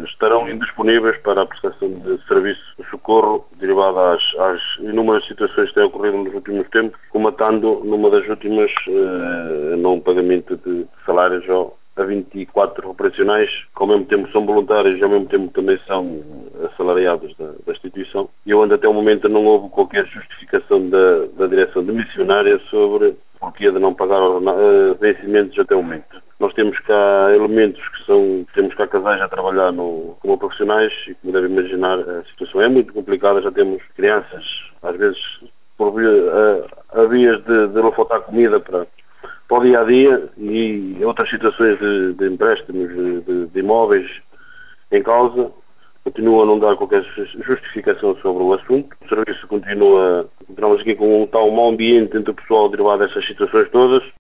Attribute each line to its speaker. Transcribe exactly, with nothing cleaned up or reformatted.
Speaker 1: estarão indisponíveis para a prestação de serviço de socorro derivado às, às inúmeras situações que têm ocorrido nos últimos tempos, comatando numa das últimas eh, não pagamento de salários ao a vinte e quatro operacionais, que ao mesmo tempo são voluntários e ao mesmo tempo também são assalariados da, da instituição. E onde até o momento não houve qualquer justificação da, da direção de missionária sobre o porquê de não pagar uh, vencimentos até o momento. Nós temos cá elementos que são, temos cá casais a trabalhar no, como profissionais e, como devem imaginar, a situação é muito complicada. Já temos crianças, às vezes, por via, a, a vias de, de não faltar comida para para o dia-a-dia e outras situações de, de empréstimos de, de, de imóveis em causa, continua a não dar qualquer justificação sobre o assunto. O serviço continua, continuamos aqui com um tal mau ambiente entre o pessoal derivado dessas situações todas.